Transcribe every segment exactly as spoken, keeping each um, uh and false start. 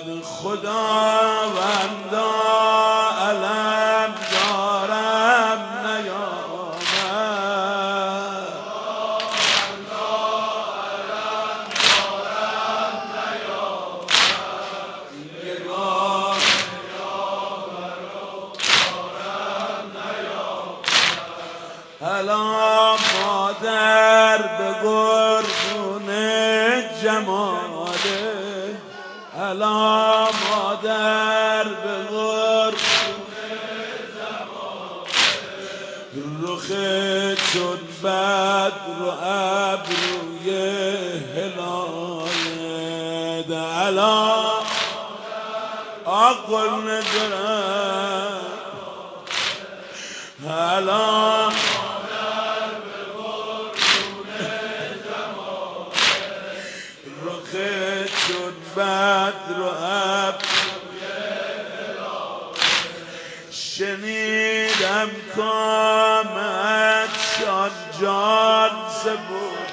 خداوندا علم دارم نیامد هلا مادر به قربون جماله هلا مادر به قربون جماله رخ چون بدر و ابروی هلاله هلا آقل ندرم هلا بدر و ابروی شنیدم کامت شان جان سبود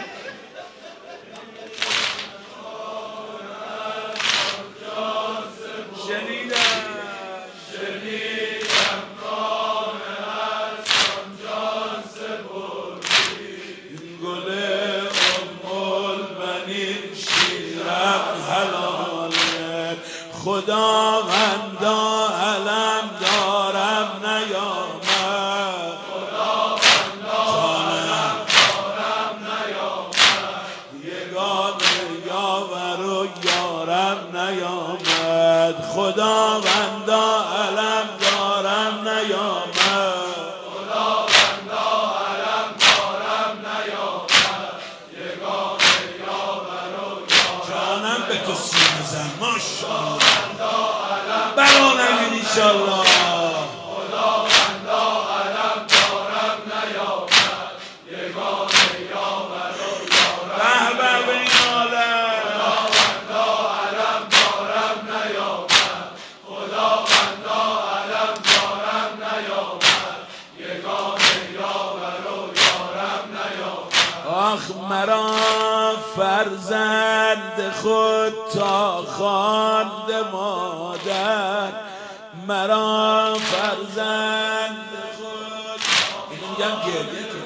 شنیدم شنیدم کامت شان جان سبود گل ام البنین شیرم حلاله خداوندا علم دارم نیامد خداوندا علم دارم نیامد یگانه یاور و یارم نیامد خداوندا علم دارم نیامد خداوندا علم دارم نیامد یگانه یاور و جانم به تو سینه زن ماشاءالله برانم انشالله خداوندا علم دارم نیامد یگانه یاور و یارم به به این عالم خداوندا علم دارم نیامد خداوندا علم دارم نیامد یگانه یاور و یارم نیامد آخ مرا فرزند خود تا خواند مادر مرا فرزند خود اینو میگم گریه کن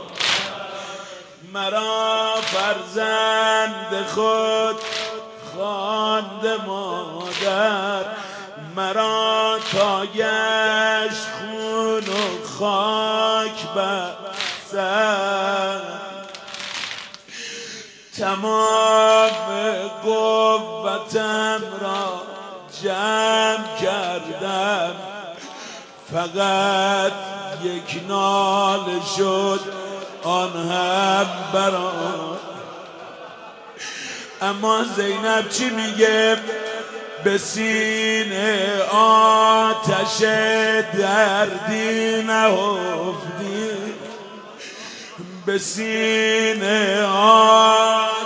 مرا فرزند خود خواند مادر مرا تا گشت خون و خاک بر سر تمام قوتم را جمع کردم فقط یک ناله شد آن هم برام اما زینب چی میگه به سینه آتش دردی نهفتی به سینه آتش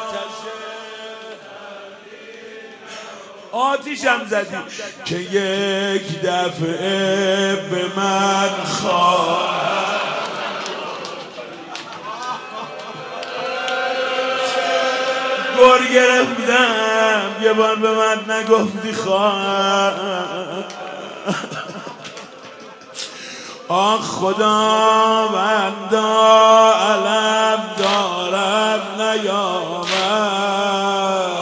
آتیشم زدی که یک دفعه به من خواهد گر گرفتم یه بار به من نگفتی خواهد آخ خداوندا علم دارم نیامد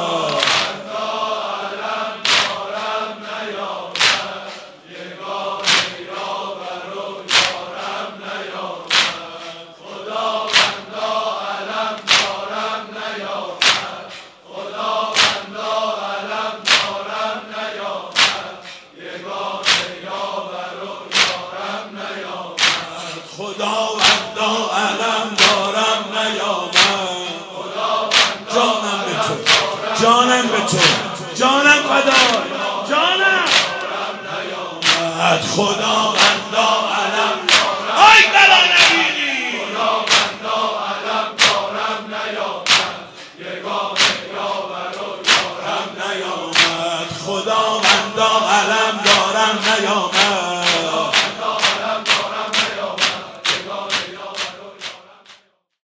خداوندا علم دارم نیامد جانم به تو جانم به تو جانم فدای جانم خداوندا